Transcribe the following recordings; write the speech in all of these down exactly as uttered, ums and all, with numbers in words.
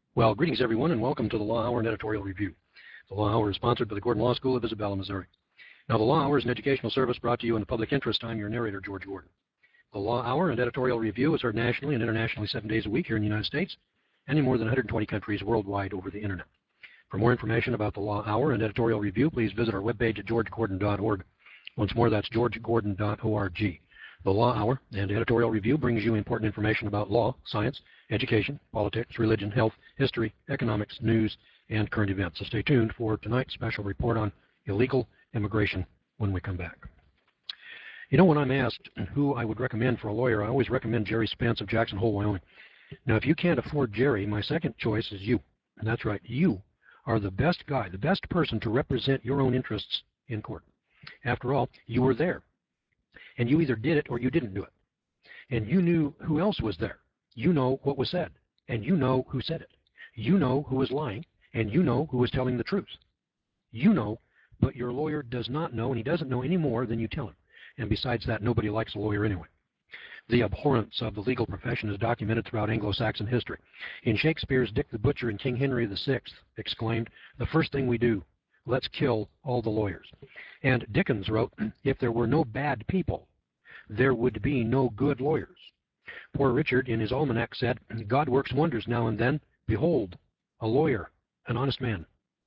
Well, greetings everyone, and welcome to the Law Hour and Editorial Review. The Law Hour is sponsored by the Gordon Law School of Isabella, Missouri. Now, the Law Hour is an educational service brought to you in the public interest. I'm your narrator, George Gordon. The Law Hour and Editorial Review is heard nationally and internationally seven days a week here in the United States and in more than one hundred twenty countries worldwide over the internet. For more information about the Law Hour and Editorial Review, please visit our webpage at george gordon dot org. Once more, that's george gordon dot org. The Law Hour and Editorial Review brings you important information about law, science, education, politics, religion, health, history, economics, news, and current events. So stay tuned for tonight's special report on illegal immigration when we come back. You know, when I'm asked who I would recommend for a lawyer, I always recommend Jerry Spence of Jackson Hole, Wyoming. Now, if you can't afford Jerry, my second choice is you. And that's right, you are the best guy, the best person to represent your own interests in court. After all, you were there. And you either did it or you didn't do it. And you knew who else was there. You know what was said, and you know who said it. You know who was lying, and you know who was telling the truth. You know, but your lawyer does not know, and he doesn't know any more than you tell him. And besides that, nobody likes a lawyer anyway. The abhorrence of the legal profession is documented throughout Anglo-Saxon history. In Shakespeare's Dick the Butcher and King Henry the Sixth exclaimed, "The first thing we do, let's kill all the lawyers." And Dickens wrote, "If there were no bad people, there would be no good lawyers." Poor Richard, in his almanac, said, "God works wonders now and then. Behold, a lawyer, an honest man."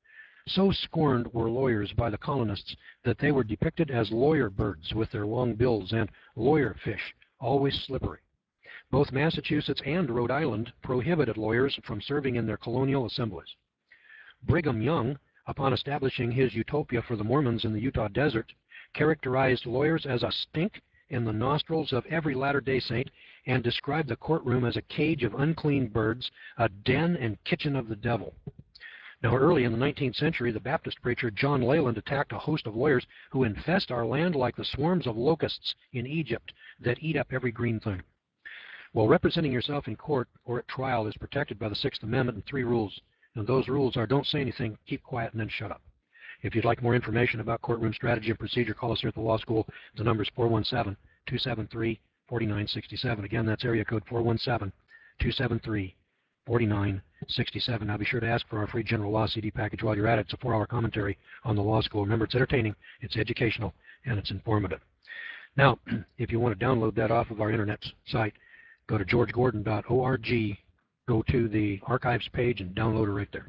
So scorned were lawyers by the colonists that they were depicted as lawyer birds with their long bills and lawyer fish, always slippery. Both Massachusetts and Rhode Island prohibited lawyers from serving in their colonial assemblies. Brigham Young, upon establishing his utopia for the Mormons in the Utah desert, characterized lawyers as a stink in the nostrils of every Latter-day Saint and described the courtroom as a cage of unclean birds, a den and kitchen of the devil. Now, early in the nineteenth century, the Baptist preacher John Leland attacked a host of lawyers who infest our land like the swarms of locusts in Egypt that eat up every green thing. Well, representing yourself in court or at trial is protected by the Sixth Amendment and three rules, and those rules are don't say anything, keep quiet, and then shut up. If you'd like more information about courtroom strategy and procedure, call us here at the law school. The number is four one seven, two seven three, four nine six seven. Again, that's area code four one seven, two seven three, four nine six seven. Now be sure to ask for our free general law C D package while you're at it. It's a four-hour commentary on the law school. Remember, it's entertaining, it's educational, and it's informative. Now, if you want to download that off of our internet site, go to george gordon dot org, go to the archives page, and download it right there.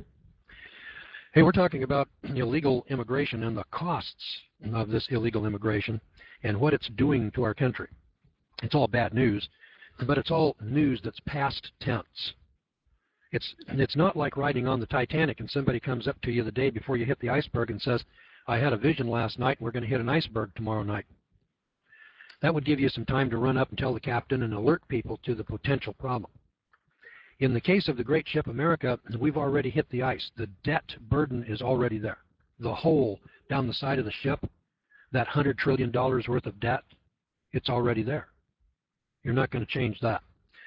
Hey, we're talking about illegal immigration and the costs of this illegal immigration and what it's doing to our country. It's all bad news, but it's all news that's past tense. It's, it's not like riding on the Titanic and somebody comes up to you the day before you hit the iceberg and says, "I had a vision last night and we're going to hit an iceberg tomorrow night." That would give you some time to run up and tell the captain and alert people to the potential problem. In the case of the great ship America, we've already hit the ice. The debt burden is already there. The hole down the side of the ship, that one hundred trillion dollars worth of debt, it's already there. You're not going to change that.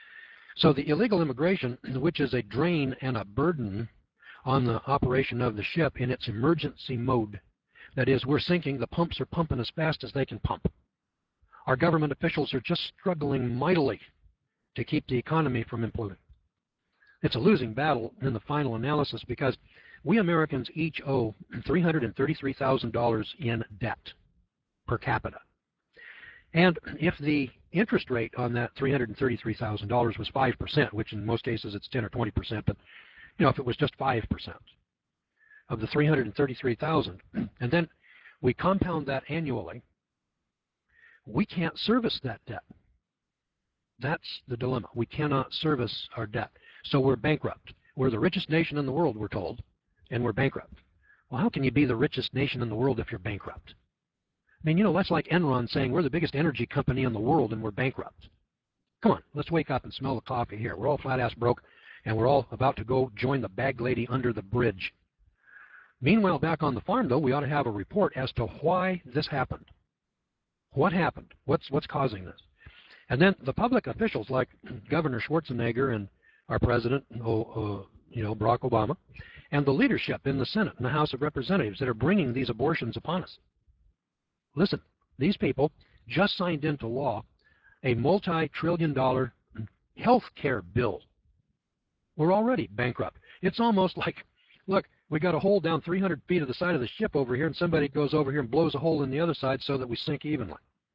So the illegal immigration, which is a drain and a burden on the operation of the ship in its emergency mode, that is, we're sinking, the pumps are pumping as fast as they can pump. Our government officials are just struggling mightily to keep the economy from imploding. It's a losing battle in the final analysis because we Americans each owe three hundred thirty-three thousand dollars in debt per capita. And if the interest rate on that three hundred thirty-three thousand dollars was five percent, which in most cases it's ten or twenty percent, but you know, if it was just five percent of the three hundred thirty-three thousand dollars, and then we compound that annually, we can't service that debt. That's the dilemma. We cannot service our debt. So we're bankrupt. We're the richest nation in the world, we're told, and we're bankrupt. Well, how can you be the richest nation in the world if you're bankrupt? I mean, you know, that's like Enron saying we're the biggest energy company in the world and we're bankrupt. Come on, let's wake up and smell the coffee here. We're all flat-ass broke, and we're all about to go join the bag lady under the bridge. Meanwhile, back on the farm, though, we ought to have a report as to why this happened. What happened? What's, what's causing this? And then the public officials like Governor Schwarzenegger and our president, oh, uh, you know, Barack Obama, and the leadership in the Senate and the House of Representatives that are bringing these abortions upon us. Listen, these people just signed into law a multi-trillion dollar health care bill We're already bankrupt. It's almost like, look, we got a hole down three hundred feet of the side of the ship over here, and somebody goes over here and blows a hole in the other side so that we sink evenly.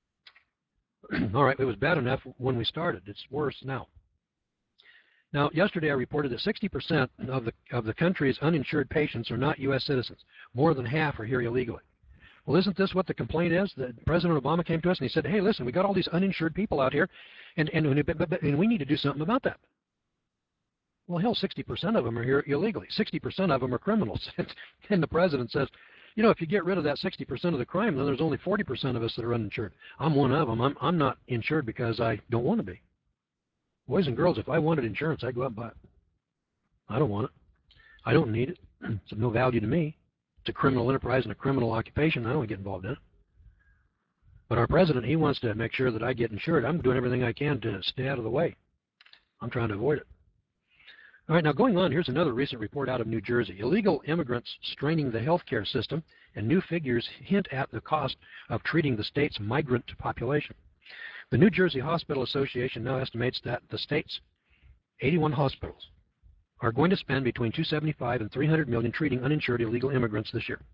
All right, it was bad enough when we started. It's worse now. Now, yesterday I reported that sixty percent of the, of the country's uninsured patients are not U S citizens. More than half are here illegally. Well, isn't this what the complaint is? That President Obama came to us and he said, hey, listen, we got all these uninsured people out here, and, and, and we need to do something about that. Well, hell, sixty percent of them are here illegally. sixty percent of them are criminals. And the president says, you know, if you get rid of that sixty percent of the crime, then there's only forty percent of us that are uninsured. I'm one of them. I'm, I'm not insured because I don't want to be. Boys and girls, if I wanted insurance, I'd go out and buy it. I don't want it. I don't need it. It's of no value to me. It's a criminal enterprise and a criminal occupation. I don't want to get involved in it. But our president, he wants to make sure that I get insured. I'm doing everything I can to stay out of the way. I'm trying to avoid it. All right, now going on, here's another recent report out of New Jersey. Illegal immigrants straining the healthcare system, and new figures hint at the cost of treating the state's migrant population. The New Jersey Hospital Association now estimates that the state's eighty-one hospitals are going to spend between two hundred seventy-five and three hundred million treating uninsured illegal immigrants this year.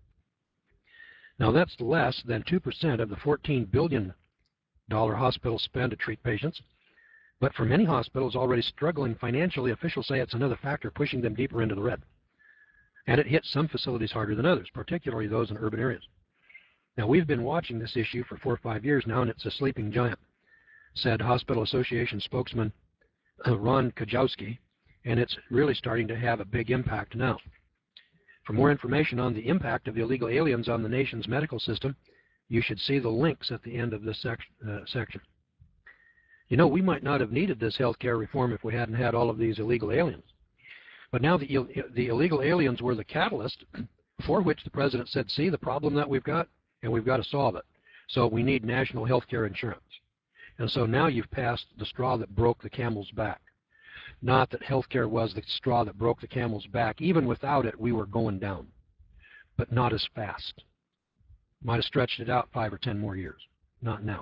Now that's less than two percent of the fourteen billion dollars hospitals spend to treat patients. But for many hospitals already struggling financially, officials say it's another factor pushing them deeper into the red. And it hits some facilities harder than others, particularly those in urban areas. Now, we've been watching this issue for four or five years now, and it's a sleeping giant, said Hospital Association spokesman uh, Ron Kajowski, and it's really starting to have a big impact now. For more information on the impact of illegal aliens on the nation's medical system, you should see the links at the end of this sec uh, section. You know, we might not have needed this health care reform if we hadn't had all of these illegal aliens. But now the, the illegal aliens were the catalyst for which the president said, see the problem that we've got, and we've got to solve it. So we need national health care insurance. And so now you've passed the straw that broke the camel's back. Not that health care was the straw that broke the camel's back. Even without it, we were going down, but not as fast. Might have stretched it out five or ten more years. Not now.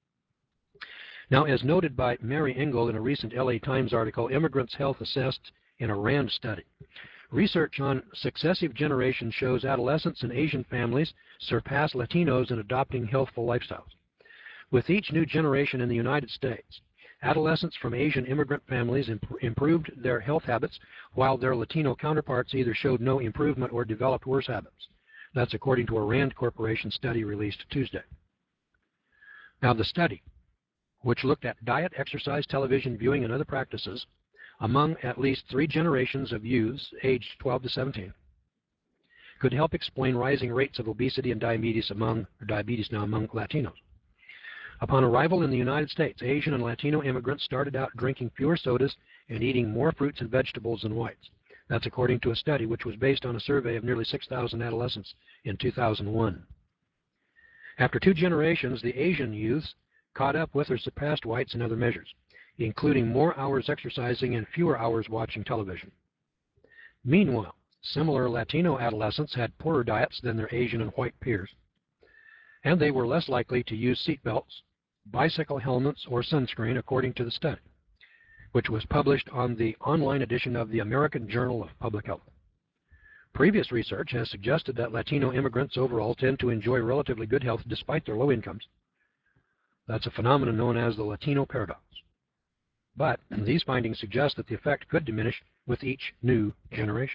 Now, as noted by Mary Engel in a recent L A Times article, Immigrants' Health Assessed in a RAND study. Research on successive generations shows adolescents in Asian families surpass Latinos in adopting healthful lifestyles. With each new generation in the United States, adolescents from Asian immigrant families imp improved their health habits, while their Latino counterparts either showed no improvement or developed worse habits. That's according to a RAND Corporation study released Tuesday. Now, the study, which looked at diet, exercise, television viewing, and other practices among at least three generations of youths aged twelve to seventeen, could help explain rising rates of obesity and diabetes among, or diabetes now among Latinos. Upon arrival in the United States, Asian and Latino immigrants started out drinking fewer sodas and eating more fruits and vegetables than whites. That's according to a study which was based on a survey of nearly six thousand adolescents in two thousand one. After two generations, the Asian youths caught up with or surpassed whites in other measures, including more hours exercising and fewer hours watching television. Meanwhile, similar Latino adolescents had poorer diets than their Asian and white peers, and they were less likely to use seatbelts, bicycle helmets, or sunscreen, according to the study, which was published on the online edition of the American Journal of Public Health. Previous research has suggested that Latino immigrants overall tend to enjoy relatively good health despite their low incomes. That's a phenomenon known as the Latino paradox. But these findings suggest that the effect could diminish with each new generation.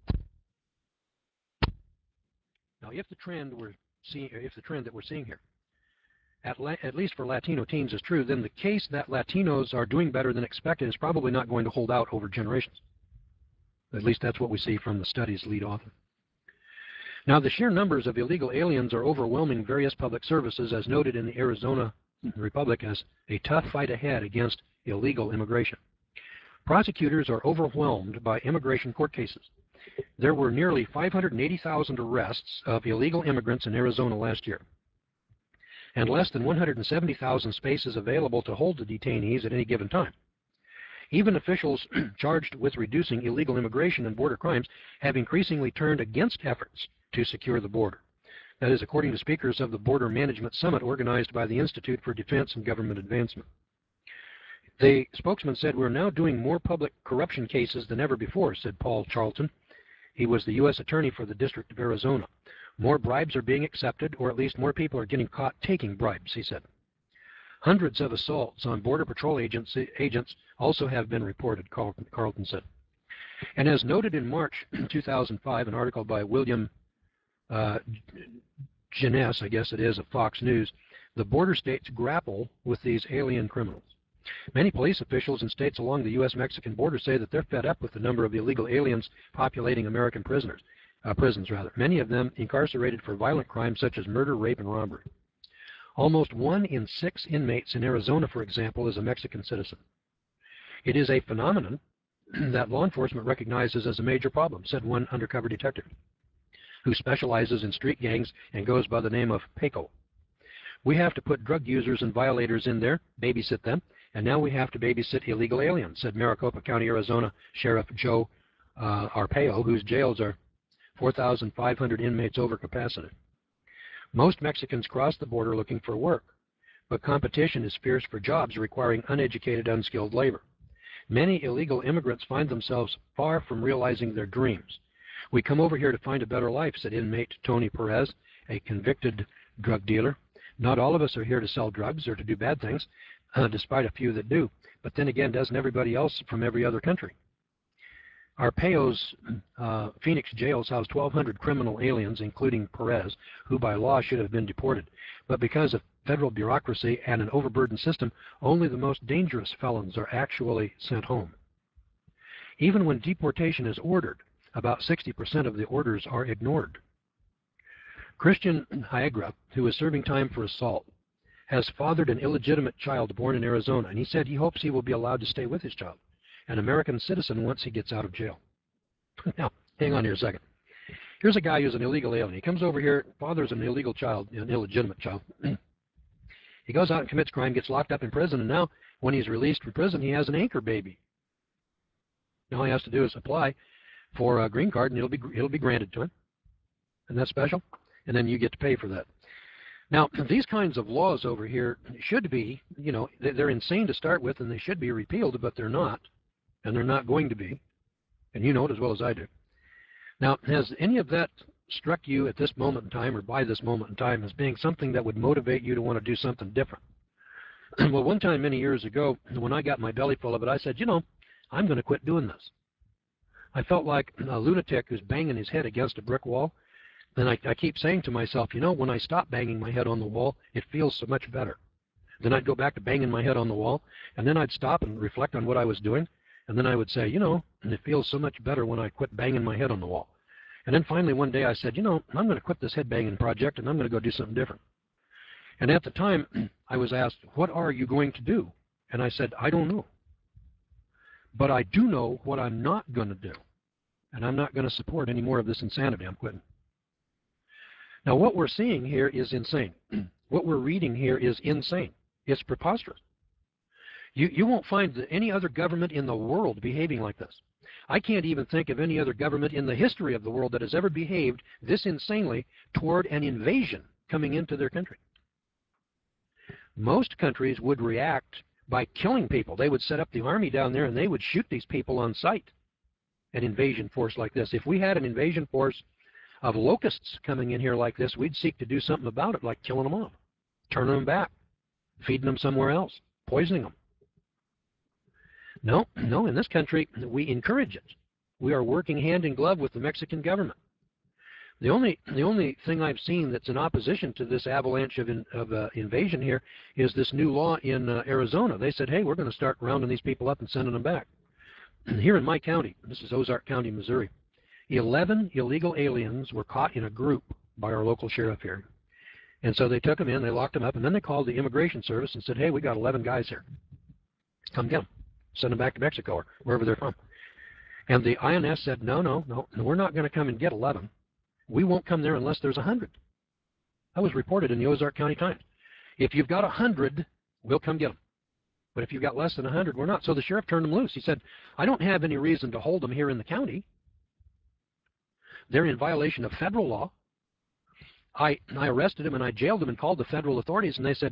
Now, if the trend we're seeing, if the trend that we're seeing here, at, la at least for Latino teens, is true, then the case that Latinos are doing better than expected is probably not going to hold out over generations. At least that's what we see from the study's lead author. Now, the sheer numbers of illegal aliens are overwhelming various public services, as noted in the Arizona Republic, as a tough fight ahead against illegal immigration. Prosecutors are overwhelmed by immigration court cases. There were nearly five hundred eighty thousand arrests of illegal immigrants in Arizona last year, and less than one hundred seventy thousand spaces available to hold the detainees at any given time. Even officials charged with reducing illegal immigration and border crimes have increasingly turned against efforts to secure the border. That is according to speakers of the Border Management Summit organized by the Institute for Defense and Government Advancement. The spokesman said, "We're now doing more public corruption cases than ever before," said Paul Charlton. He was the U S attorney for the District of Arizona. "More bribes are being accepted, or at least more people are getting caught taking bribes," he said. Hundreds of assaults on Border Patrol agency, agents also have been reported, Carlton said. And as noted in March two thousand five, an article by William uh, Jeunesse, I guess it is, of Fox News, the border states grapple with these alien criminals. Many police officials in states along the U S Mexican border say that they're fed up with the number of illegal aliens populating American prisoners, uh, prisons. rather. Many of them incarcerated for violent crimes such as murder, rape, and robbery. Almost one in six inmates in Arizona, for example, is a Mexican citizen. It is a phenomenon that law enforcement recognizes as a major problem, said one undercover detective who specializes in street gangs and goes by the name of Paco. "We have to put drug users and violators in there, babysit them, and now we have to babysit illegal aliens," said Maricopa County, Arizona Sheriff Joe uh, Arpaio, whose jails are four thousand five hundred inmates over capacity. Most Mexicans cross the border looking for work, but competition is fierce for jobs requiring uneducated, unskilled labor. Many illegal immigrants find themselves far from realizing their dreams. "We come over here to find a better life," said inmate Tony Perez, a convicted drug dealer. "Not all of us are here to sell drugs or to do bad things, uh, despite a few that do. But then again, doesn't everybody else from every other country?" Arpaio's uh, Phoenix jails house twelve hundred criminal aliens, including Perez, who by law should have been deported. But because of federal bureaucracy and an overburdened system, only the most dangerous felons are actually sent home. Even when deportation is ordered, about sixty percent of the orders are ignored. Christian Hiegra, who is serving time for assault, has fathered an illegitimate child born in Arizona, and he said he hopes he will be allowed to stay with his child, an American citizen, once he gets out of jail. Now, hang on here a second. Here's a guy who's an illegal alien. He comes over here, fathers an illegal child, an illegitimate child. He goes out and commits crime, gets locked up in prison, and now when he's released from prison, he has an anchor baby. All he has to do is apply for a green card, and it'll be it'll be granted to him. Isn't that special? And then you get to pay for that. Now, these kinds of laws over here should be, you know, they're insane to start with, and they should be repealed, but they're not, and they're not going to be, and you know it as well as I do. Now, has any of that struck you at this moment in time, or by this moment in time, as being something that would motivate you to want to do something different? Well, one time many years ago, when I got my belly full of it, I said, you know, I'm going to quit doing this. I felt like a lunatic who's banging his head against a brick wall. Then I, I keep saying to myself, you know, when I stop banging my head on the wall, it feels so much better. Then I'd go back to banging my head on the wall, and then I'd stop and reflect on what I was doing, and then I would say, you know, and it feels so much better when I quit banging my head on the wall. And then finally one day I said, you know, I'm going to quit this head banging project, and I'm going to go do something different. And at the time, I was asked, what are you going to do? And I said, I don't know. But I do know what I'm not going to do. And I'm not going to support any more of this insanity. I'm quitting. Now, what we're seeing here is insane. What we're reading here is insane. It's preposterous. You, you won't find any other government in the world behaving like this. I can't even think of any other government in the history of the world that has ever behaved this insanely toward an invasion coming into their country. Most countries would react by killing people. They would set up the army down there and they would shoot these people on sight. An invasion force like this. If we had an invasion force of locusts coming in here like this, we'd seek to do something about it, like killing them off, turning them back, feeding them somewhere else, poisoning them. No, no, in this country, we encourage it. We are working hand in glove with the Mexican government. The only, the only thing I've seen that's in opposition to this avalanche of, in, of uh, invasion here is this new law in uh, Arizona. They said, hey, we're going to start rounding these people up and sending them back. Here in my county, this is Ozark County, Missouri, eleven illegal aliens were caught in a group by our local sheriff here. And so they took them in, they locked them up, and then they called the immigration service and said, hey, we got eleven guys here. Come get them. Send them back to Mexico or wherever they're from. And the I N S said, no, no, no, we're not going to come and get eleven. We won't come there unless there's one hundred. That was reported in the Ozark County Times. If you've got one hundred, we'll come get them. But if you've got less than one hundred, we're not. So the sheriff turned them loose. He said, I don't have any reason to hold them here in the county. They're in violation of federal law. I, I arrested them and I jailed them and called the federal authorities, and they said, well,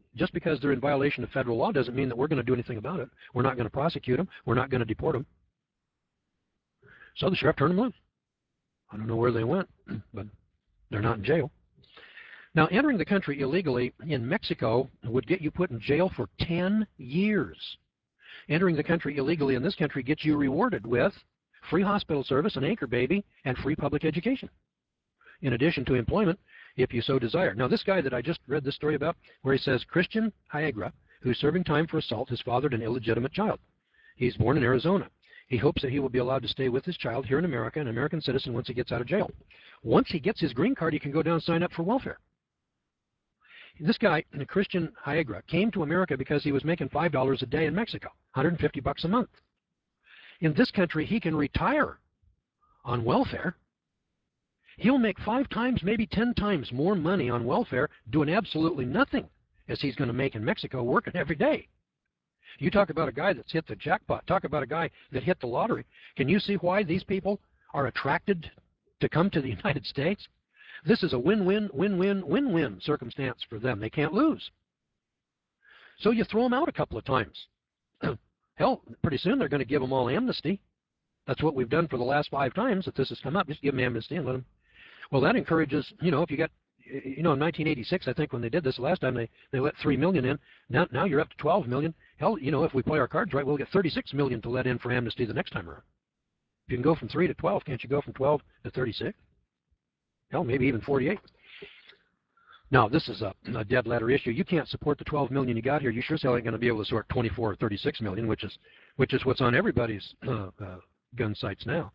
just because they're in violation of federal law doesn't mean that we're going to do anything about it. We're not going to prosecute them. We're not going to deport them. So the sheriff turned them loose. I don't know where they went, but they're not in jail. Now, entering the country illegally in Mexico would get you put in jail for ten years. Entering the country illegally in this country gets you rewarded with free hospital service, an anchor baby, and free public education, in addition to employment, if you so desire. Now, this guy that I just read this story about, where he says Christian Hayegra, who's serving time for assault, has fathered an illegitimate child. He's born in Arizona. He hopes that he will be allowed to stay with his child here in America, an American citizen, once he gets out of jail. Once he gets his green card, he can go down and sign up for welfare. This guy, Christian Hayegra, came to America because he was making five dollars a day in Mexico, one hundred fifty bucks a month. In this country, he can retire on welfare. He'll make five times, maybe ten times more money on welfare doing absolutely nothing as he's going to make in Mexico working every day. You talk about a guy that's hit the jackpot. Talk about a guy that hit the lottery. Can you see why these people are attracted to come to the United States? This is a win-win, win-win, win-win circumstance for them. They can't lose. So you throw them out a couple of times. Hell, pretty soon they're going to give them all amnesty. That's what we've done for the last five times that this has come up. Just give them amnesty and let them. Well, that encourages, you know, if you got, you know, in nineteen eighty-six, I think when they did this last time, they, they let three million in. Now, now you're up to twelve million. Hell, you know, if we play our cards right, we'll get thirty-six million to let in for amnesty the next time around. If you can go from three to twelve, can't you go from twelve to thirty-six? Hell, maybe even forty-eight. Now, this is a, a dead letter issue. You can't support the twelve million you got here. You sure as hell ain't going to be able to sort twenty-four or thirty-six million, which is, which is what's on everybody's uh, uh, gun sights now.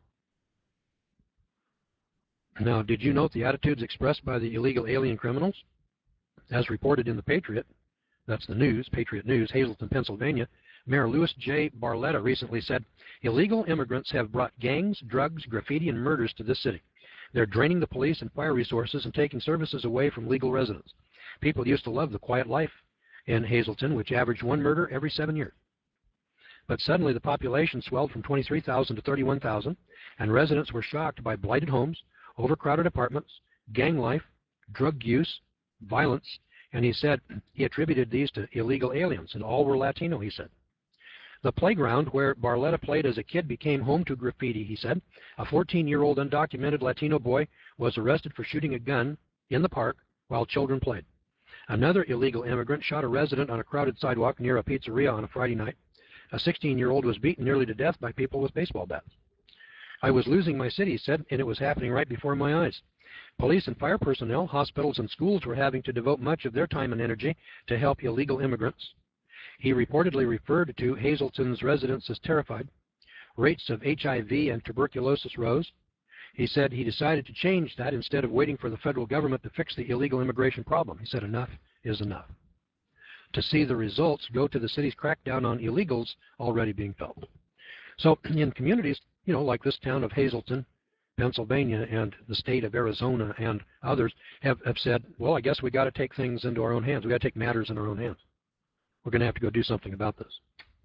Now, did you note the attitudes expressed by the illegal alien criminals? As reported in the Patriot, that's the news, Patriot News, Hazleton, Pennsylvania, Mayor Louis J. Barletta recently said, illegal immigrants have brought gangs, drugs, graffiti, and murders to this city. They're draining the police and fire resources and taking services away from legal residents. People used to love the quiet life in Hazleton, which averaged one murder every seven years. But suddenly the population swelled from twenty-three thousand to thirty-one thousand, and residents were shocked by blighted homes, overcrowded apartments, gang life, drug use, violence, and he said he attributed these to illegal aliens, and all were Latino, he said. The playground where Barletta played as a kid became home to graffiti, he said. A fourteen-year-old undocumented Latino boy was arrested for shooting a gun in the park while children played. Another illegal immigrant shot a resident on a crowded sidewalk near a pizzeria on a Friday night. A sixteen-year-old was beaten nearly to death by people with baseball bats. I was losing my city, he said, and it was happening right before my eyes. Police and fire personnel, hospitals, and schools were having to devote much of their time and energy to help illegal immigrants. He reportedly referred to Hazleton's residents as terrified. Rates of H I V and tuberculosis rose. He said he decided to change that instead of waiting for the federal government to fix the illegal immigration problem. He said enough is enough. To see the results, go to the city's crackdown on illegals already being felt. So in communities, you know, like this town of Hazleton, Pennsylvania, and the state of Arizona and others have, have said, well, I guess we got to take things into our own hands. We got to take matters in our own hands. We're going to have to go do something about this.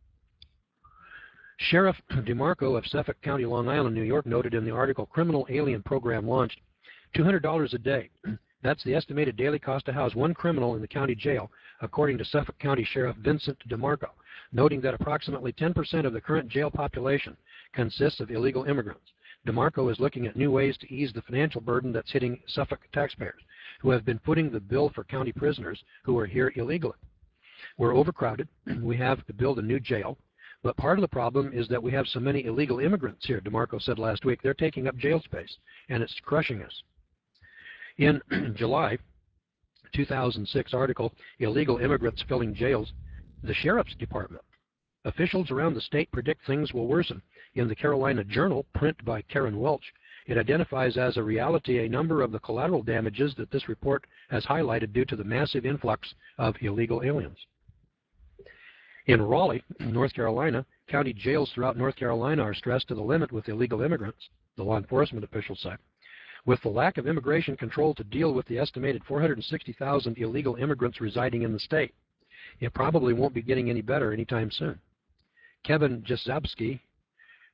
Sheriff DeMarco of Suffolk County, Long Island, New York, noted in the article, Criminal Alien Program launched, two hundred dollars a day. That's the estimated daily cost to house one criminal in the county jail, according to Suffolk County Sheriff Vincent DeMarco, noting that approximately ten percent of the current jail population consists of illegal immigrants. DeMarco is looking at new ways to ease the financial burden that's hitting Suffolk taxpayers, who have been footing the bill for county prisoners who are here illegally. We're overcrowded. We have to build a new jail. But part of the problem is that we have so many illegal immigrants here. DeMarco said last week they're taking up jail space, and it's crushing us. In July two thousand six article, Illegal Immigrants Filling Jails, the Sheriff's Department. Officials around the state predict things will worsen. In the Carolina Journal, print by Karen Welch, it identifies as a reality a number of the collateral damages that this report has highlighted due to the massive influx of illegal aliens. In Raleigh, North Carolina, county jails throughout North Carolina are stressed to the limit with illegal immigrants, the law enforcement officials say. With the lack of immigration control to deal with the estimated four hundred sixty thousand illegal immigrants residing in the state, it probably won't be getting any better anytime soon. Kevin Jasabski,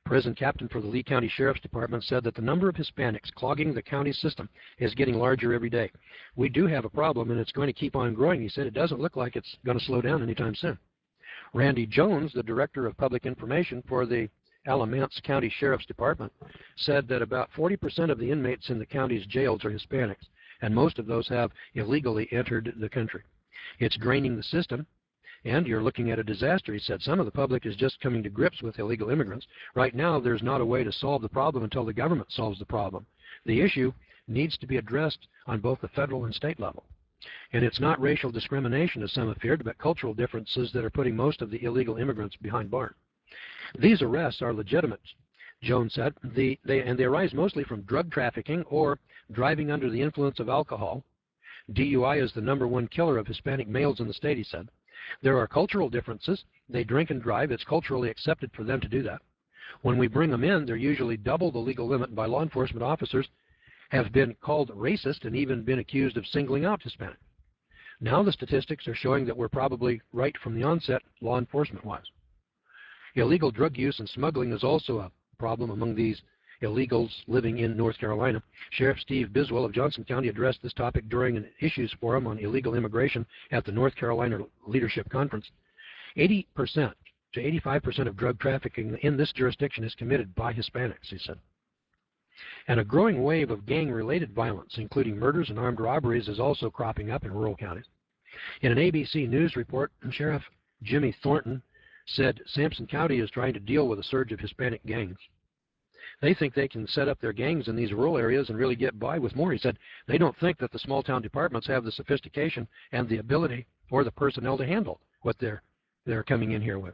prison captain for the Lee County Sheriff's Department, said that the number of Hispanics clogging the county system is getting larger every day. We do have a problem, and it's going to keep on growing. He said it doesn't look like it's going to slow down anytime soon. Randy Jones, the Director of Public Information for the Alamance County Sheriff's Department, said that about forty percent of the inmates in the county's jails are Hispanics, and most of those have illegally entered the country. It's draining the system, and you're looking at a disaster. He said some of the public is just coming to grips with illegal immigrants. Right now, there's not a way to solve the problem until the government solves the problem. The issue needs to be addressed on both the federal and state level. And it's not racial discrimination, as some have feared, but cultural differences that are putting most of the illegal immigrants behind bars. These arrests are legitimate, Jones said, the, they, and they arise mostly from drug trafficking or driving under the influence of alcohol. D U I is the number one killer of Hispanic males in the state, he said. There are cultural differences. They drink and drive. It's culturally accepted for them to do that. When we bring them in, they're usually double the legal limit. By law enforcement officers have been called racist and even been accused of singling out Hispanic. Now the statistics are showing that we're probably right from the onset, law enforcement-wise. Illegal drug use and smuggling is also a problem among these illegals living in North Carolina. Sheriff Steve Biswell of Johnson County addressed this topic during an issues forum on illegal immigration at the North Carolina Leadership Conference. eighty percent to eighty-five percent of drug trafficking in this jurisdiction is committed by Hispanics, he said. And a growing wave of gang-related violence, including murders and armed robberies, is also cropping up in rural counties. In an A B C News report, Sheriff Jimmy Thornton said Sampson County is trying to deal with a surge of Hispanic gangs. They think they can set up their gangs in these rural areas and really get by with more. He said they don't think that the small-town departments have the sophistication and the ability or the personnel to handle what they're, they're coming in here with.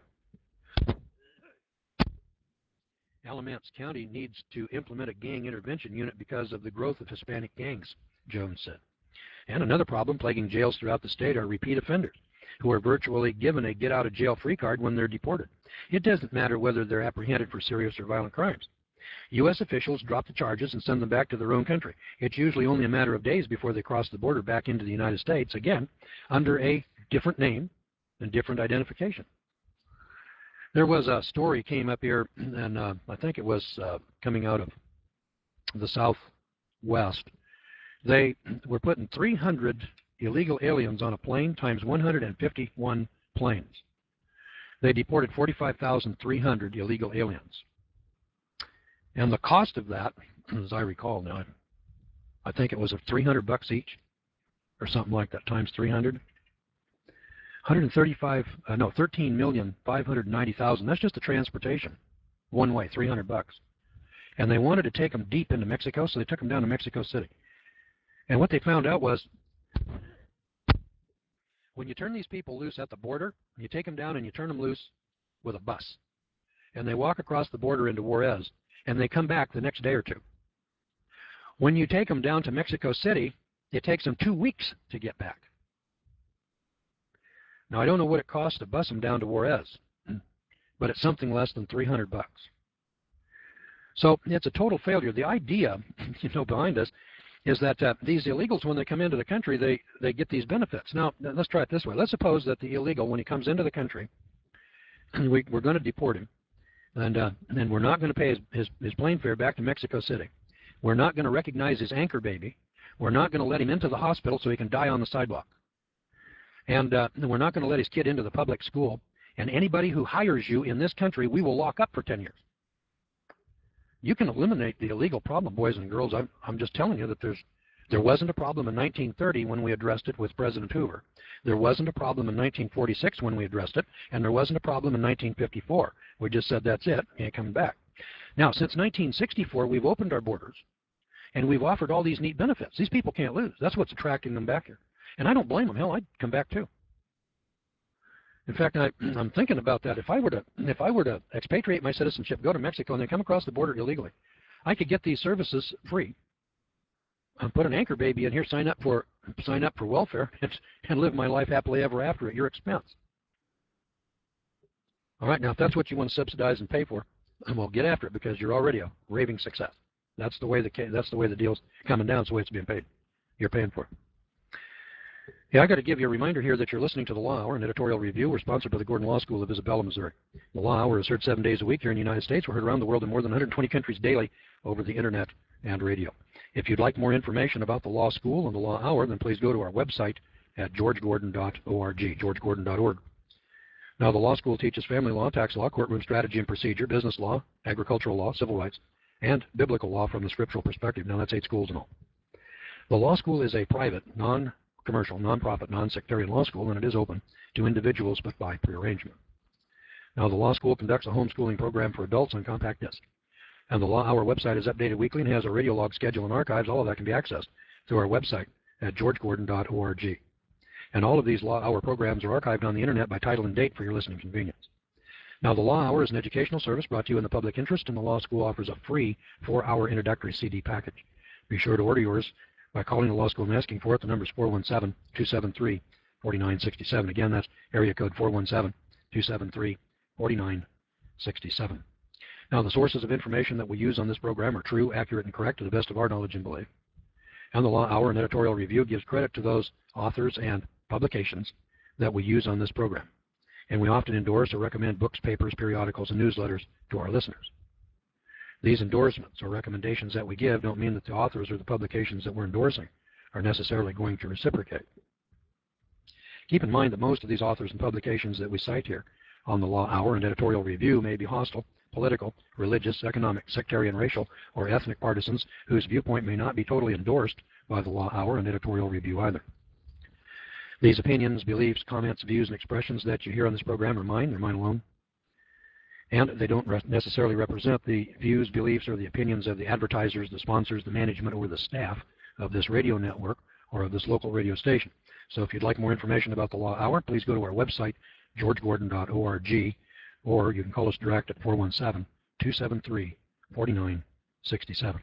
Alamance County needs to implement a gang intervention unit because of the growth of Hispanic gangs, Jones said. And another problem plaguing jails throughout the state are repeat offenders, who are virtually given a get-out-of-jail-free card when they're deported. It doesn't matter whether they're apprehended for serious or violent crimes. U S officials drop the charges and send them back to their own country. It's usually only a matter of days before they cross the border back into the United States, again, under a different name and different identification. There was a story came up here, and uh, I think it was uh, coming out of the Southwest. They were putting three hundred illegal aliens on a plane times one hundred fifty-one planes. They deported forty-five thousand three hundred illegal aliens. And the cost of that, as I recall now, I think it was three hundred bucks each, or something like that, times three hundred. one hundred thirty-five, uh, no, thirteen million five hundred ninety thousand. That's just the transportation, one way, three hundred bucks. And they wanted to take them deep into Mexico, so they took them down to Mexico City. And what they found out was, when you turn these people loose at the border, you take them down and you turn them loose with a bus. And they walk across the border into Juarez, and they come back the next day or two. When you take them down to Mexico City, it takes them two weeks to get back. Now, I don't know what it costs to bus them down to Juarez, but it's something less than three hundred bucks. So it's a total failure. The idea, you know, behind this is that uh, these illegals, when they come into the country, they, they get these benefits. Now, let's try it this way. Let's suppose that the illegal, when he comes into the country, we, we're going to deport him. And, uh, and we're not going to pay his, his, his plane fare back to Mexico City. We're not going to recognize his anchor baby. We're not going to let him into the hospital so he can die on the sidewalk. And uh, we're not going to let his kid into the public school. And anybody who hires you in this country, we will lock up for ten years. You can eliminate the illegal problem, boys and girls. I'm, I'm just telling you that there's, there wasn't a problem in nineteen thirty when we addressed it with President Hoover. There wasn't a problem in nineteen forty-six when we addressed it, and there wasn't a problem in nineteen fifty-four. We just said, that's it, you ain't coming back. Now, since nineteen sixty-four, we've opened our borders, and we've offered all these neat benefits. These people can't lose. That's what's attracting them back here. And I don't blame them. Hell, I'd come back too. In fact, I, I'm thinking about that. If I were to, if I were to expatriate my citizenship, go to Mexico, and then come across the border illegally, I could get these services free. I'll put an anchor baby in here, sign up for, sign up for welfare, and, and live my life happily ever after at your expense. All right, now if that's what you want to subsidize and pay for, then we'll get after it, because you're already a raving success. That's the way the that's the way the deal's coming down. It's the way it's being paid. You're paying for it. Yeah, I got to give you a reminder here that you're listening to the Law Hour, an editorial review. We're sponsored by the Gordon Law School of Isabella, Missouri. The Law Hour is heard seven days a week here in the United States. We're heard around the world in more than one hundred twenty countries daily over the internet and radio. If you'd like more information about the Law School and the Law Hour, then please go to our website at george gordon dot org, george gordon dot org. Now, the law school teaches family law, tax law, courtroom strategy and procedure, business law, agricultural law, civil rights, and biblical law from the scriptural perspective. Now, that's eight schools and all. The law school is a private, non-commercial, non-profit, non-sectarian law school, and it is open to individuals but by prearrangement. Now, the law school conducts a homeschooling program for adults on compact disc. And the Law Hour website is updated weekly and has a radio log schedule and archives. All of that can be accessed through our website at george gordon dot org. And all of these Law Hour programs are archived on the internet by title and date for your listening convenience. Now, the Law Hour is an educational service brought to you in the public interest, and the law school offers a free four-hour introductory C D package. Be sure to order yours by calling the law school and asking for it. The number is four one seven, two seven three, four nine six seven. Again, that's area code four one seven, two seven three, four nine six seven. Now, the sources of information that we use on this program are true, accurate, and correct to the best of our knowledge and belief. And the Law Hour and editorial review gives credit to those authors and publications that we use on this program. And we often endorse or recommend books, papers, periodicals, and newsletters to our listeners. These endorsements or recommendations that we give don't mean that the authors or the publications that we're endorsing are necessarily going to reciprocate. Keep in mind that most of these authors and publications that we cite here on the Law Hour and editorial review may be hostile, political, religious, economic, sectarian, racial, or ethnic partisans whose viewpoint may not be totally endorsed by the Law Hour and editorial review either. These opinions, beliefs, comments, views, and expressions that you hear on this program are mine. They're mine alone. And they don't necessarily represent the views, beliefs, or the opinions of the advertisers, the sponsors, the management, or the staff of this radio network or of this local radio station. So if you'd like more information about the Law Hour, please go to our website, george gordon dot org, or you can call us direct at four one seven, two seven three, four nine six seven.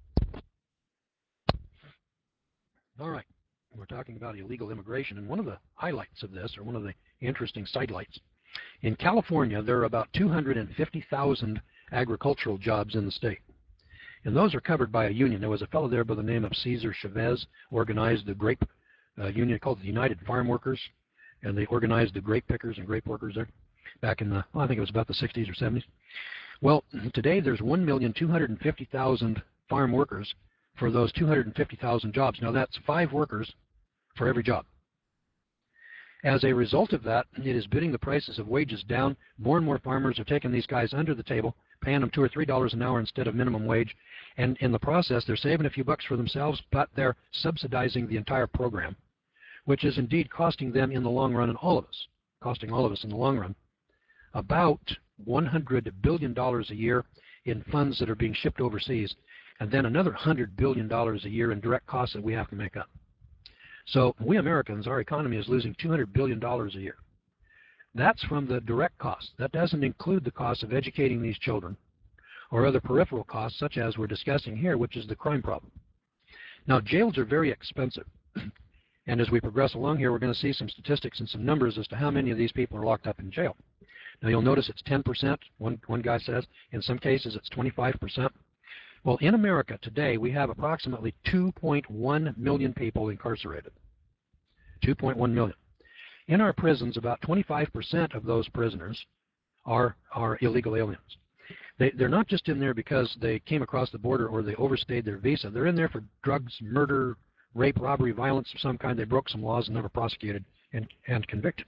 All right. We're talking about illegal immigration, and one of the highlights of this, or one of the interesting sidelights, in California there are about two hundred fifty thousand agricultural jobs in the state, and those are covered by a union. There was a fellow there by the name of Cesar Chavez, organized the grape uh, union called the United Farm Workers, and they organized the grape pickers and grape workers there back in the, well, I think it was about the sixties or seventies. Well, today there's one million two hundred fifty thousand farm workers for those two hundred fifty thousand jobs. Now that's five workers for every job. As a result of that, it is bidding the prices of wages down. More and more farmers are taking these guys under the table, paying them two or three dollars an hour instead of minimum wage, and in the process they're saving a few bucks for themselves, but they're subsidizing the entire program, which is indeed costing them in the long run, and all of us, costing all of us in the long run, about one hundred billion dollars a year in funds that are being shipped overseas, and then another one hundred billion dollars a year in direct costs that we have to make up. So we Americans, our economy is losing two hundred billion dollars a year. That's from the direct costs. That doesn't include the cost of educating these children or other peripheral costs such as we're discussing here, which is the crime problem. Now, jails are very expensive. And as we progress along here, we're going to see some statistics and some numbers as to how many of these people are locked up in jail. Now, you'll notice it's ten percent, one, one guy says. In some cases, it's twenty-five percent. Well, in America today, we have approximately two point one million people incarcerated. two point one million. In our prisons, about twenty-five percent of those prisoners are, are illegal aliens. They, they're not just in there because they came across the border or they overstayed their visa. They're in there for drugs, murder, rape, robbery, violence of some kind. They broke some laws and never prosecuted and, and convicted.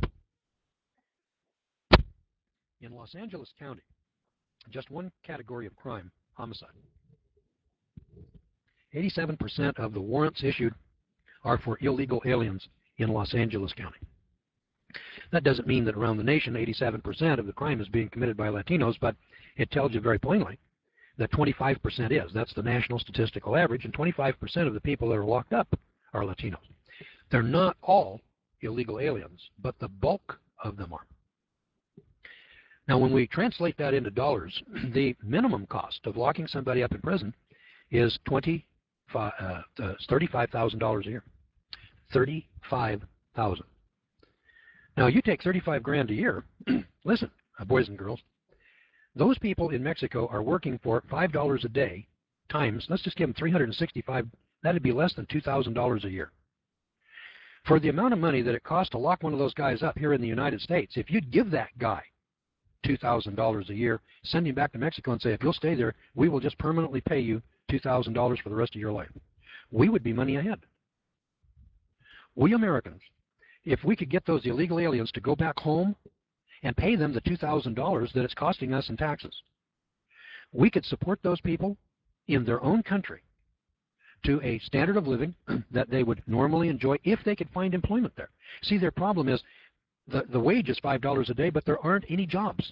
In Los Angeles County, just one category of crime, homicide. eighty-seven percent of the warrants issued are for illegal aliens in Los Angeles County. That doesn't mean that around the nation eighty-seven percent of the crime is being committed by Latinos, but it tells you very plainly that twenty-five percent is. That's the national statistical average, and twenty-five percent of the people that are locked up are Latinos. They're not all illegal aliens, but the bulk of them are. Now, when we translate that into dollars, the minimum cost of locking somebody up in prison is thirty-five thousand dollars a year. thirty-five thousand dollars. Now, you take thirty-five grand a year. Listen, boys and girls, those people in Mexico are working for five dollars a day times, let's just give them three hundred sixty-five. That'd be less than two thousand dollars a year. For the amount of money that it costs to lock one of those guys up here in the United States, if you'd give that guy two thousand dollars a year, send him back to Mexico and say, if you'll stay there, we will just permanently pay you two thousand dollars for the rest of your life, we would be money ahead. We Americans, if we could get those illegal aliens to go back home and pay them the two thousand dollars that it's costing us in taxes, we could support those people in their own country to a standard of living that they would normally enjoy if they could find employment there. See, their problem is the, the wage is five dollars a day, but there aren't any jobs.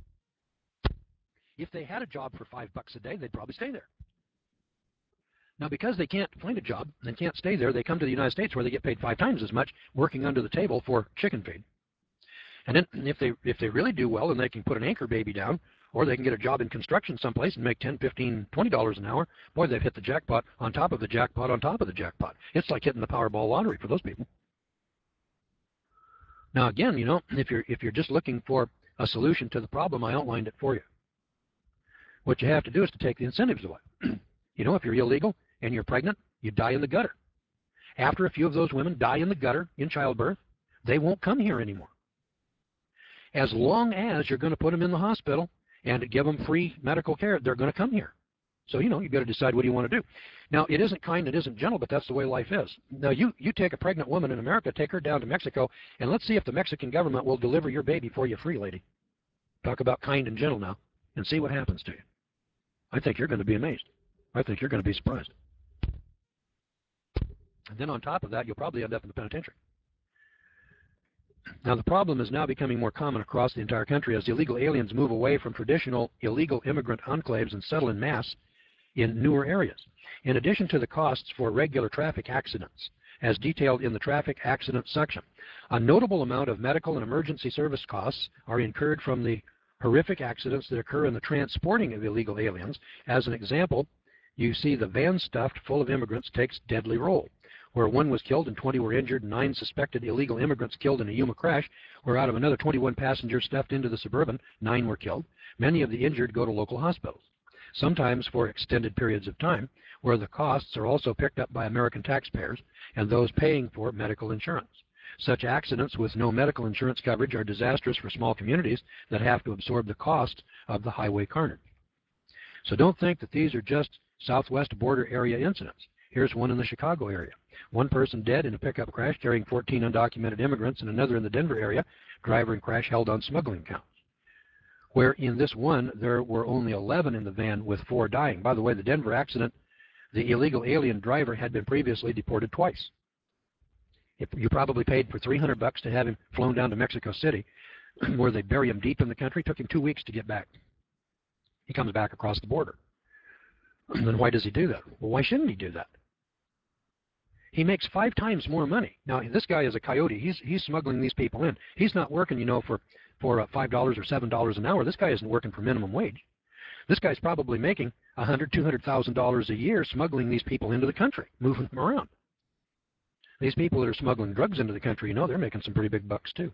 If they had a job for five bucks a day, they'd probably stay there. Now, because they can't find a job and can't stay there, they come to the United States where they get paid five times as much working under the table for chicken feed. And then if they if they really do well and they can put an anchor baby down, or they can get a job in construction someplace and make ten, fifteen, twenty dollars an hour, boy, they've hit the jackpot on top of the jackpot on top of the jackpot. It's like hitting the Powerball lottery for those people. Now, again, you know, if you're if you're just looking for a solution to the problem, I outlined it for you. What you have to do is to take the incentives away. You know, if you're illegal and you're pregnant, you die in the gutter. After a few of those women die in the gutter in childbirth, they won't come here anymore. As long as you're going to put them in the hospital and give them free medical care, they're going to come here. So, you know, you've got to decide what do you want to do. Now, it isn't kind, it isn't gentle, but that's the way life is. Now, you, you take a pregnant woman in America, take her down to Mexico, and let's see if the Mexican government will deliver your baby for you free, lady. Talk about kind and gentle now, and see what happens to you. I think you're going to be amazed. I think you're going to be surprised. And then on top of that, you'll probably end up in the penitentiary. Now, the problem is now becoming more common across the entire country as illegal aliens move away from traditional illegal immigrant enclaves and settle in mass in newer areas. In addition to the costs for regular traffic accidents, as detailed in the traffic accident section, a notable amount of medical and emergency service costs are incurred from the horrific accidents that occur in the transporting of illegal aliens. As an example, you see the van stuffed full of immigrants takes deadly roll, where one was killed and twenty were injured, and nine suspected illegal immigrants killed in a Yuma crash, where out of another twenty-one passengers stuffed into the Suburban, nine were killed. Many of the injured go to local hospitals, sometimes for extended periods of time, where the costs are also picked up by American taxpayers and those paying for medical insurance. Such accidents with no medical insurance coverage are disastrous for small communities that have to absorb the cost of the highway carnage. So don't think that these are just southwest border area incidents. Here's one in the Chicago area. One person dead in a pickup crash carrying fourteen undocumented immigrants, and another in the Denver area, driver and crash held on smuggling counts. Where in this one, there were only eleven in the van with four dying. By the way, the Denver accident, the illegal alien driver had been previously deported twice. If you probably paid for three hundred bucks to have him flown down to Mexico City, where they bury him deep in the country. It took him two weeks to get back. He comes back across the border. And then why does he do that? Well, why shouldn't he do that? He makes five times more money. Now, this guy is a coyote. He's he's smuggling these people in. He's not working, you know, for for uh, five dollars or seven dollars an hour. This guy isn't working for minimum wage. This guy's probably making a hundred, two hundred thousand dollars a year smuggling these people into the country, moving them around. These people that are smuggling drugs into the country, you know, they're making some pretty big bucks too.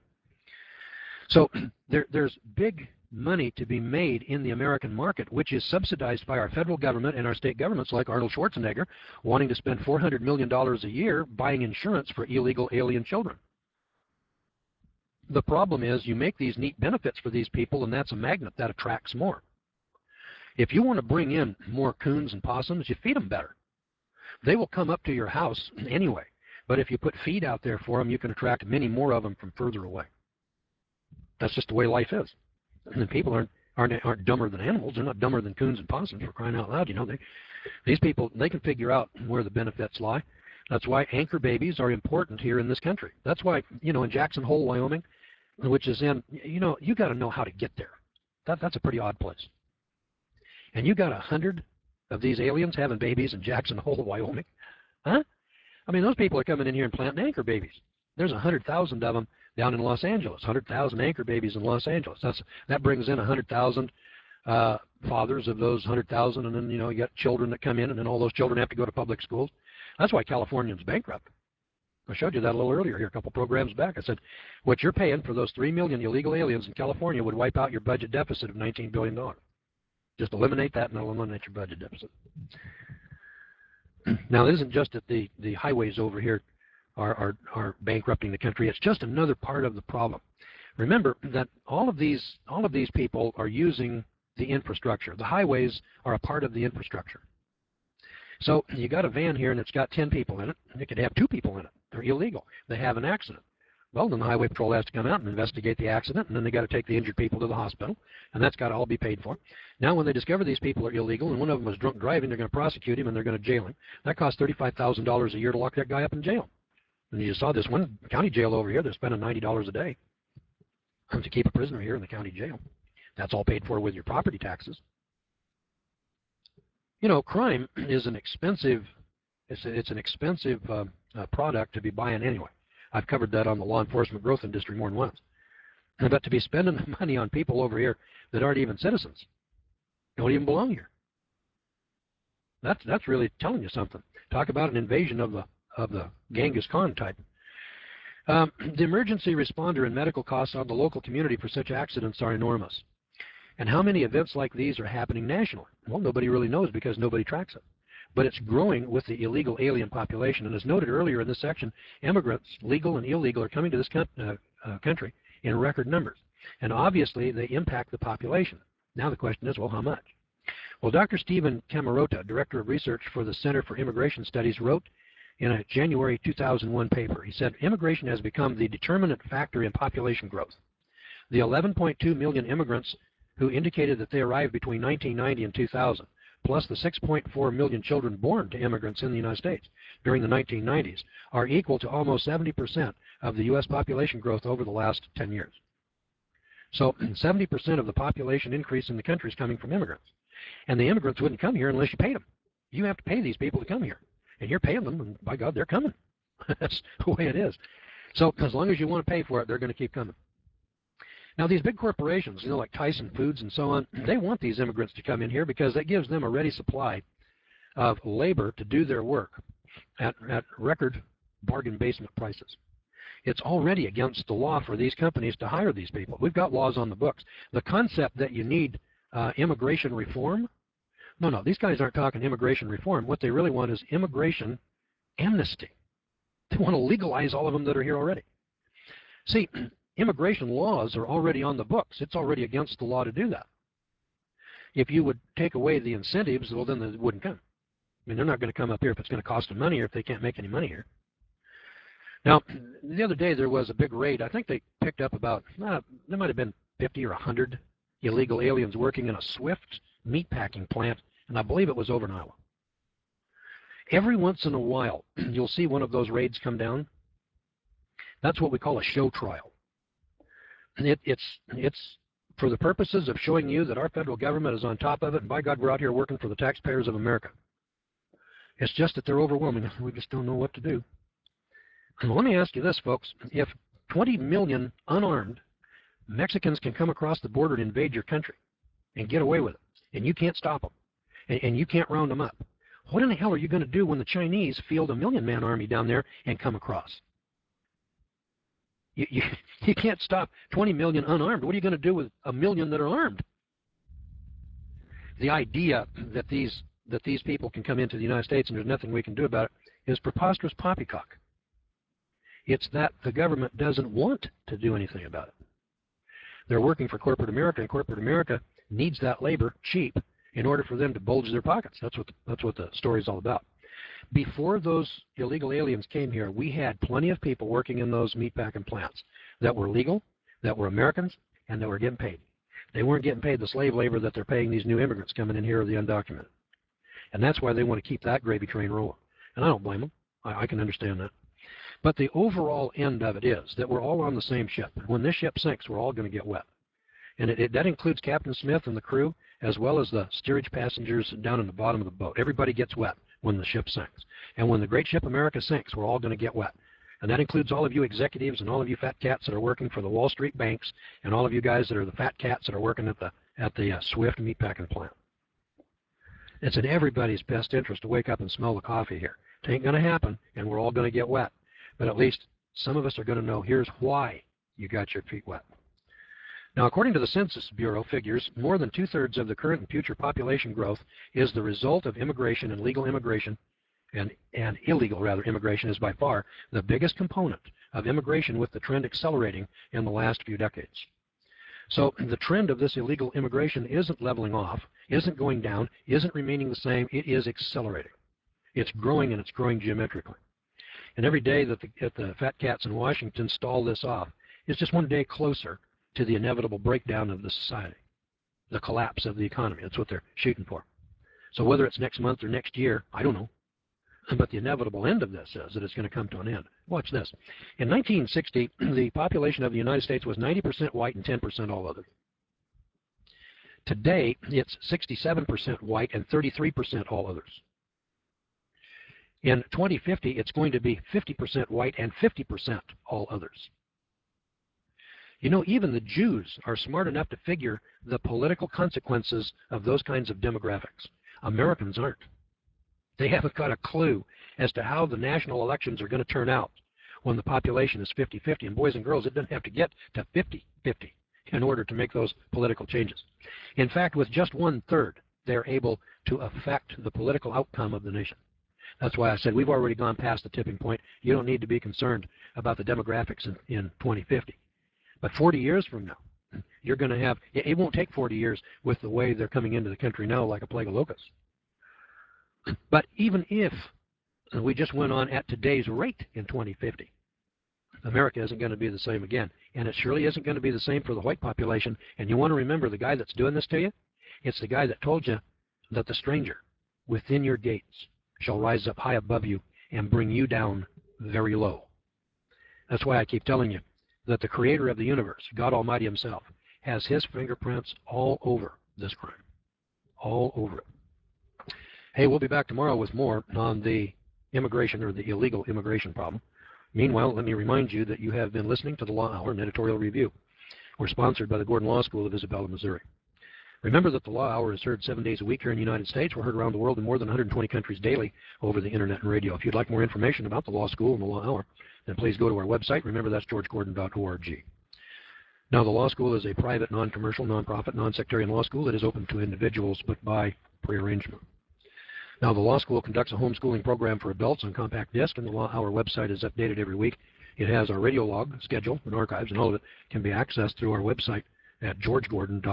So there, there's big money to be made in the American market, which is subsidized by our federal government and our state governments like Arnold Schwarzenegger, wanting to spend four hundred million dollars a year buying insurance for illegal alien children. The problem is you make these neat benefits for these people, and that's a magnet that attracts more. If you want to bring in more coons and possums, you feed them better. They will come up to your house anyway, but if you put feed out there for them, you can attract many more of them from further away. That's just the way life is. And people aren't, aren't aren't dumber than animals. They're not dumber than coons and possums, for crying out loud. You know, they, these people, they can figure out where the benefits lie. That's why anchor babies are important here in this country. That's why, you know, in Jackson Hole, Wyoming, which is in, you know, you got to know how to get there. That, that's a pretty odd place. And you got a hundred of these aliens having babies in Jackson Hole, Wyoming. Huh? I mean, those people are coming in here and planting anchor babies. There's a hundred thousand of them down in Los Angeles, one hundred thousand anchor babies in Los Angeles. That's, that brings in one hundred thousand uh, fathers of those one hundred thousand, and then, you know, you got children that come in, and then all those children have to go to public schools. That's why California's bankrupt. I showed you that a little earlier here, a couple programs back. I said, what you're paying for those three million illegal aliens in California would wipe out your budget deficit of nineteen billion dollars. Just eliminate that, and it'll eliminate your budget deficit. Now, it isn't just at the, the highways over here are, are, are bankrupting the country. It's just another part of the problem. Remember that all of these all of these people are using the infrastructure. The highways are a part of the infrastructure. So you got a van here and it's got ten people in it. It could have two people in it. They're illegal. They have an accident. Well, then the highway patrol has to come out and investigate the accident, and then they got to take the injured people to the hospital, and that's got to all be paid for. Now, when they discover these people are illegal and one of them was drunk driving, they're going to prosecute him and they're going to jail him. That costs thirty-five thousand dollars a year to lock that guy up in jail. And you saw this one county jail over here. They're spending ninety dollars a day to keep a prisoner here in the county jail. That's all paid for with your property taxes. You know, crime is an expensive, it's, a, it's an expensive uh, uh, product to be buying anyway. I've covered that on the law enforcement growth industry more than once. But to be spending the money on people over here that aren't even citizens, don't even belong here, that's that's really telling you something. Talk about an invasion of the of the Genghis Khan type. Um, the emergency responder and medical costs on the local community for such accidents are enormous. And how many events like these are happening nationally? Well, nobody really knows because nobody tracks it. But it's growing with the illegal alien population. And as noted earlier in this section, immigrants, legal and illegal, are coming to this uh, uh, country in record numbers. And obviously, they impact the population. Now the question is, well, how much? Well, Doctor Stephen Camarota, Director of Research for the Center for Immigration Studies, wrote in a January two thousand one paper, he said, immigration has become the determinant factor in population growth. The eleven point two million immigrants who indicated that they arrived between nineteen ninety and two thousand, plus the six point four million children born to immigrants in the United States during the nineteen nineties, are equal to almost seventy percent of the U S population growth over the last ten years. So seventy percent of the population increase in the country is coming from immigrants. And the immigrants wouldn't come here unless you paid them. You have to pay these people to come here. And you're paying them, and by God, they're coming. That's the way it is. So as long as you want to pay for it, they're going to keep coming. Now, these big corporations, you know, like Tyson Foods and so on, they want these immigrants to come in here because that gives them a ready supply of labor to do their work at, at record bargain basement prices. It's already against the law for these companies to hire these people. We've got laws on the books. The concept that you need uh, immigration reform, no, no, these guys aren't talking immigration reform. What they really want is immigration amnesty. They want to legalize all of them that are here already. See, immigration laws are already on the books. It's already against the law to do that. If you would take away the incentives, well, then they wouldn't come. I mean, they're not going to come up here if it's going to cost them money or if they can't make any money here. Now, the other day there was a big raid. I think they picked up about, uh, there might have been fifty or a hundred illegal aliens working in a Swift meatpacking plant, and I believe it was over in Iowa. Every once in a while, you'll see one of those raids come down. That's what we call a show trial. It, it's, it's for the purposes of showing you that our federal government is on top of it, and by God, we're out here working for the taxpayers of America. It's just that they're overwhelming. We just don't know what to do. And let me ask you this, folks. If twenty million unarmed Mexicans can come across the border and invade your country and get away with it, and you can't stop them, and, and you can't round them up, what in the hell are you going to do when the Chinese field a million-man army down there and come across? You, you, you can't stop twenty million unarmed. What are you going to do with a million that are armed? The idea that these, that these people can come into the United States and there's nothing we can do about it is preposterous poppycock. It's that the government doesn't want to do anything about it. They're working for corporate America, and corporate America needs that labor cheap in order for them to bulge their pockets. That's what the, that's what the story's all about. Before those illegal aliens came here, we had plenty of people working in those meatpacking plants that were legal, that were Americans, and that were getting paid. They weren't getting paid the slave labor that they're paying these new immigrants coming in here, or the undocumented. And that's why they want to keep that gravy train rolling. And I don't blame them. I, I can understand that. But the overall end of it is that we're all on the same ship. When this ship sinks, we're all going to get wet. And it, it, that includes Captain Smith and the crew, as well as the steerage passengers down in the bottom of the boat. Everybody gets wet when the ship sinks. And when the great ship America sinks, we're all going to get wet. And that includes all of you executives and all of you fat cats that are working for the Wall Street banks, and all of you guys that are the fat cats that are working at the, at the uh, Swift meatpacking plant. It's in everybody's best interest to wake up and smell the coffee here. It ain't going to happen, and we're all going to get wet. But at least some of us are going to know here's why you got your feet wet. Now, according to the Census Bureau figures, more than two-thirds of the current and future population growth is the result of immigration and legal immigration and, and illegal, rather, immigration is by far the biggest component of immigration, with the trend accelerating in the last few decades. So the trend of this illegal immigration isn't leveling off, isn't going down, isn't remaining the same. It is accelerating. It's growing, and it's growing geometrically. And every day that the, that the fat cats in Washington stall this off is just one day closer to the inevitable breakdown of the society, the collapse of the economy. That's what they're shooting for. So whether it's next month or next year, I don't know. But the inevitable end of this is that it's going to come to an end. Watch this. In nineteen sixty, the population of the United States was ninety percent white and ten percent all other. Today, it's sixty-seven percent white and thirty-three percent all others. In twenty fifty, it's going to be fifty percent white and fifty percent all others. You know, even the Jews are smart enough to figure the political consequences of those kinds of demographics. Americans aren't. They haven't got a clue as to how the national elections are going to turn out when the population is fifty fifty. And boys and girls, it doesn't have to get to fifty fifty in order to make those political changes. In fact, with just one-third, they're able to affect the political outcome of the nation. That's why I said we've already gone past the tipping point. You don't need to be concerned about the demographics in, in twenty fifty. But forty years from now, you're going to have, it won't take forty years with the way they're coming into the country now like a plague of locusts. But even if we just went on at today's rate in twenty fifty, America isn't going to be the same again. And it surely isn't going to be the same for the white population. And you want to remember the guy that's doing this to you? It's the guy that told you that the stranger within your gates shall rise up high above you and bring you down very low. That's why I keep telling you that the creator of the universe, God Almighty himself, has his fingerprints all over this crime. All over it. Hey, we'll be back tomorrow with more on the immigration or the illegal immigration problem. Meanwhile, let me remind you that you have been listening to the Law Hour and Editorial Review. We're sponsored by the Gordon Law School of Isabella, Missouri. Remember that the Law Hour is heard seven days a week here in the United States. We're heard around the world in more than one hundred twenty countries daily over the internet and radio. If you'd like more information about the Law School and the Law Hour, then please go to our website. Remember, that's george gordon dot org. Now, the Law School is a private, non-commercial, non-profit, non-sectarian law school that is open to individuals, but by prearrangement. Now, the Law School conducts a homeschooling program for adults on compact disc, and the Law Hour website is updated every week. It has our radio log, schedule, and archives, and all of it can be accessed through our website at george gordon dot org.